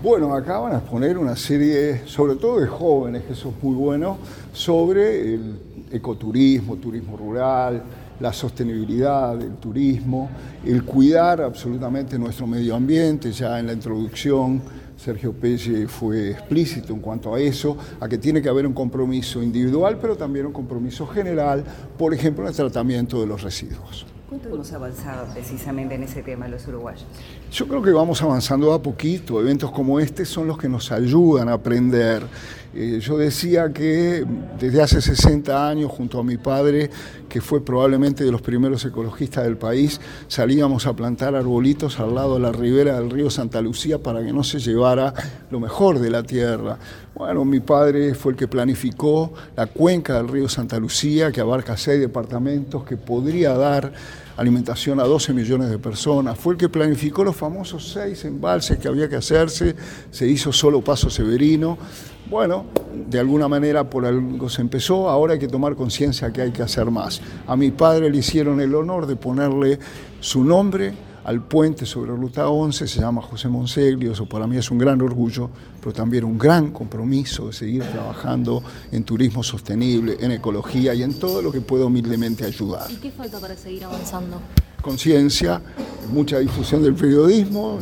Bueno, acá van a exponer una serie, sobre todo de jóvenes, que eso es muy bueno, sobre el ecoturismo, turismo rural, la sostenibilidad del turismo, el cuidar absolutamente nuestro medio ambiente. Ya en la introducción Sergio Pelle fue explícito en cuanto a eso, a que tiene que haber un compromiso individual, pero también un compromiso general, por ejemplo, en el tratamiento de los residuos. ¿Cuánto hemos avanzado precisamente en ese tema los uruguayos? Yo creo que vamos avanzando a poquito. Eventos como este son los que nos ayudan a aprender. Yo decía que desde hace 60 años, junto a mi padre, que fue probablemente de los primeros ecologistas del país, salíamos a plantar arbolitos al lado de la ribera del río Santa Lucía para que no se llevara lo mejor de la tierra. Bueno, mi padre fue el que planificó la cuenca del río Santa Lucía, que abarca 6 departamentos, que podría dar alimentación a 12 millones de personas. Fue el que planificó los famosos 6 embalses que había que hacerse, se hizo solo Paso Severino. Bueno, de alguna manera por algo se empezó, ahora hay que tomar conciencia que hay que hacer más. A mi padre le hicieron el honor de ponerle su nombre al puente sobre Ruta 11, se llama José Monseglio, eso para mí es un gran orgullo, pero también un gran compromiso de seguir trabajando en turismo sostenible, en ecología y en todo lo que pueda humildemente ayudar. ¿Y qué falta para seguir avanzando? Conciencia, mucha difusión del periodismo.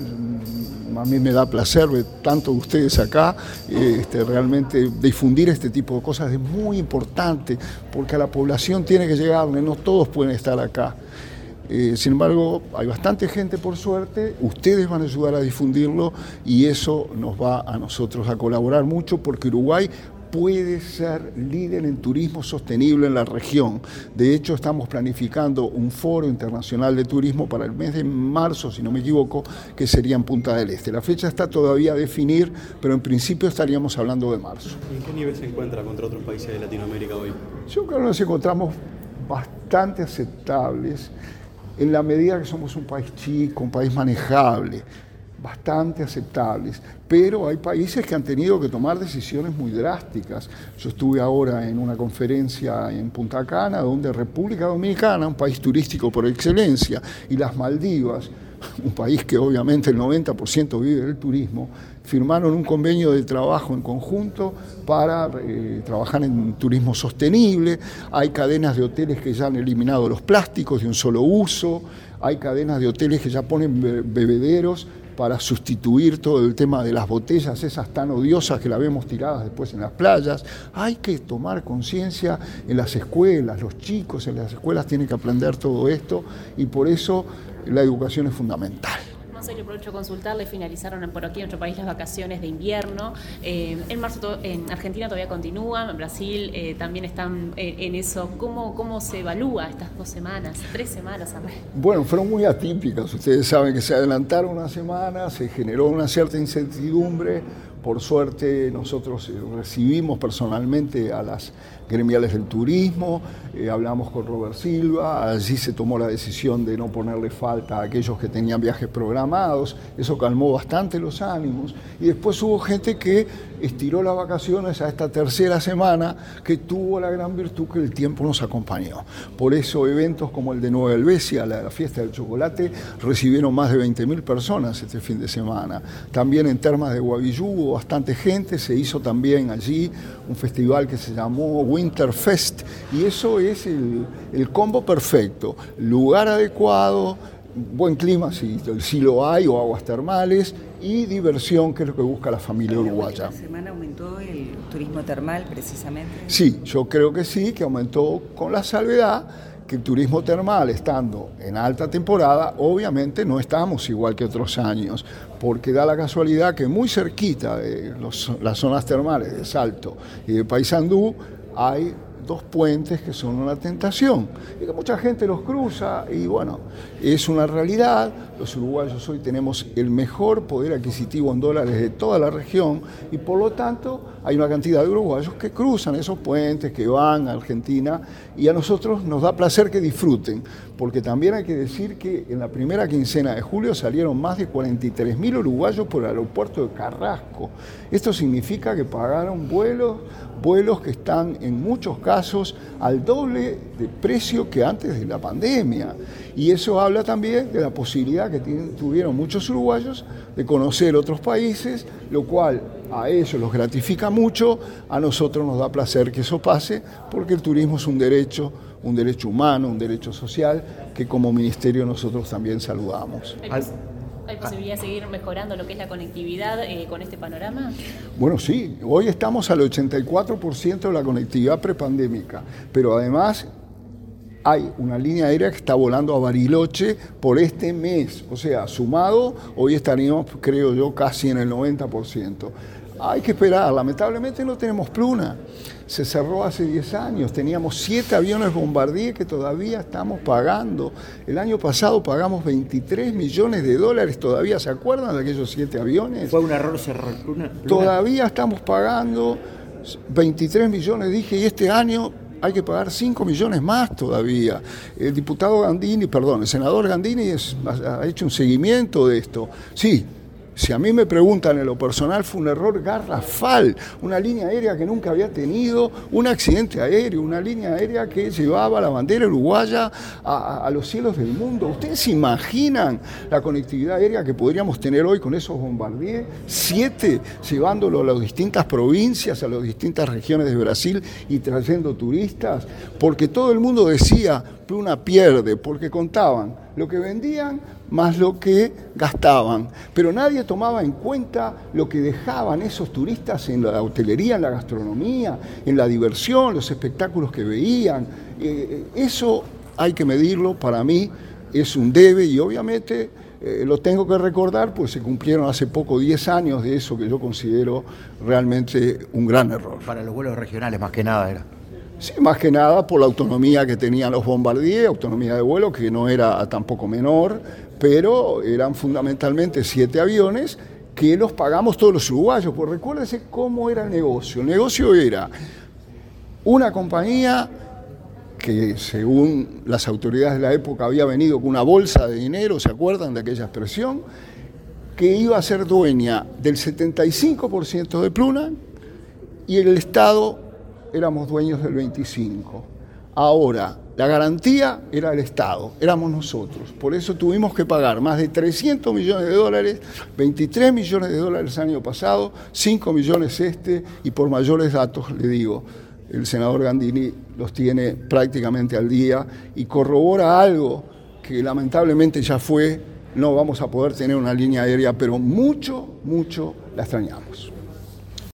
A mí me da placer ver tanto de ustedes acá, realmente difundir este tipo de cosas es muy importante, porque a la población tiene que llegarle, no todos pueden estar acá. Sin embargo, hay bastante gente, por suerte, ustedes van a ayudar a difundirlo y eso nos va a nosotros a colaborar mucho, porque Uruguay puede ser líder en turismo sostenible en la región. De hecho, estamos planificando un foro internacional de turismo para el mes de marzo, si no me equivoco, que sería en Punta del Este. La fecha está todavía a definir, pero en principio estaríamos hablando de marzo. ¿En qué nivel se encuentra contra otros países de Latinoamérica hoy? Yo creo que nos encontramos bastante aceptables, en la medida que somos un país chico, un país manejable, bastante aceptables, pero hay países que han tenido que tomar decisiones muy drásticas. Yo estuve ahora en una conferencia en Punta Cana, donde República Dominicana, un país turístico por excelencia, y las Maldivas, un país que obviamente el 90% vive del turismo, firmaron un convenio de trabajo en conjunto para trabajar en turismo sostenible. Hay cadenas de hoteles que ya han eliminado los plásticos de un solo uso, hay cadenas de hoteles que ya ponen bebederos para sustituir todo el tema de las botellas esas tan odiosas que las vemos tiradas después en las playas. Hay que tomar conciencia en las escuelas, los chicos en las escuelas tienen que aprender todo esto y por eso la educación es fundamental. Marcelo, aprovecho a consultarle, finalizaron por aquí en nuestro país las vacaciones de invierno. En marzo en Argentina todavía continúan, en Brasil también están en eso. ¿Cómo se evalúa estas 2 semanas, 3 semanas? Bueno, fueron muy atípicas. Ustedes saben que se adelantaron una semana, se generó una cierta incertidumbre. Por suerte nosotros recibimos personalmente a las gremiales del turismo, hablamos con Robert Silva, allí se tomó la decisión de no ponerle falta a aquellos que tenían viajes programados, eso calmó bastante los ánimos y después hubo gente que estiró las vacaciones a esta 3ª semana que tuvo la gran virtud que el tiempo nos acompañó. Por eso eventos como el de Nueva Helvecia, la fiesta del chocolate, recibieron más de 20.000 personas este fin de semana. También en Termas de Guavillú hubo bastante gente, se hizo también allí un festival que se llamó Winterfest y eso es el combo perfecto, lugar adecuado, buen clima si lo hay o aguas termales y diversión que es lo que busca la familia uruguaya. ¿Esta semana aumentó el turismo termal precisamente? Sí, yo creo que sí, que aumentó con la salvedad que el turismo termal, estando en alta temporada, obviamente no estamos igual que otros años, porque da la casualidad que muy cerquita de las zonas termales de Salto y de Paysandú hay 2 puentes que son una tentación y que mucha gente los cruza y bueno, es una realidad. Los uruguayos hoy tenemos el mejor poder adquisitivo en dólares de toda la región y por lo tanto hay una cantidad de uruguayos que cruzan esos puentes, que van a Argentina y a nosotros nos da placer que disfruten, porque también hay que decir que en la primera quincena de julio salieron más de 43.000 uruguayos por el aeropuerto de Carrasco. Esto significa que pagaron vuelos que están en muchos casos casos al doble de precio que antes de la pandemia. Y eso habla también de la posibilidad que tuvieron muchos uruguayos de conocer otros países, lo cual a ellos los gratifica mucho, a nosotros nos da placer que eso pase, porque el turismo es un derecho humano, un derecho social, que como ministerio nosotros también saludamos. ¿Hay posibilidad de seguir mejorando lo que es la conectividad con este panorama? Bueno, sí, hoy estamos al 84% de la conectividad prepandémica, pero además hay una línea aérea que está volando a Bariloche por este mes, o sea, sumado, hoy estaríamos, creo yo, casi en el 90%. Hay que esperar, lamentablemente no tenemos Pluna, se cerró hace 10 años, teníamos 7 aviones Bombardier que todavía estamos pagando. El año pasado pagamos $23 millones, ¿todavía se acuerdan de aquellos 7 aviones? ¿Fue un error cerrar Pluna? Todavía estamos pagando 23 millones, dije, y este año hay que pagar 5 millones más todavía. El senador Gandini ha hecho un seguimiento de esto. Sí. Si a mí me preguntan en lo personal, fue un error garrafal, una línea aérea que nunca había tenido un accidente aéreo, una línea aérea que llevaba la bandera uruguaya a los cielos del mundo. ¿Ustedes se imaginan la conectividad aérea que podríamos tener hoy con esos Bombardier? 7, llevándolo a las distintas provincias, a las distintas regiones de Brasil y trayendo turistas, porque todo el mundo decía, Pluna pierde, porque contaban lo que vendían más lo que gastaban, pero nadie tomaba en cuenta lo que dejaban esos turistas en la hotelería, en la gastronomía, en la diversión, los espectáculos que veían. Eso hay que medirlo, para mí es un debe y obviamente lo tengo que recordar, pues se cumplieron hace poco 10 años de eso que yo considero realmente un gran error. Para los vuelos regionales más que nada era. Sí, más que nada por la autonomía que tenían los Bombardier, autonomía de vuelo que no era tampoco menor, pero eran fundamentalmente 7 aviones que los pagamos todos los uruguayos. Pues recuérdense cómo era el negocio. El negocio era una compañía que según las autoridades de la época había venido con una bolsa de dinero, ¿se acuerdan de aquella expresión? Que iba a ser dueña del 75% de Pluna y el Estado éramos dueños del 25%. Ahora, la garantía era el Estado, éramos nosotros. Por eso tuvimos que pagar más de $300 millones, 23 millones de dólares el año pasado, 5 millones y por mayores datos, le digo, el senador Gandini los tiene prácticamente al día y corrobora algo que lamentablemente ya fue, no vamos a poder tener una línea aérea, pero mucho la extrañamos.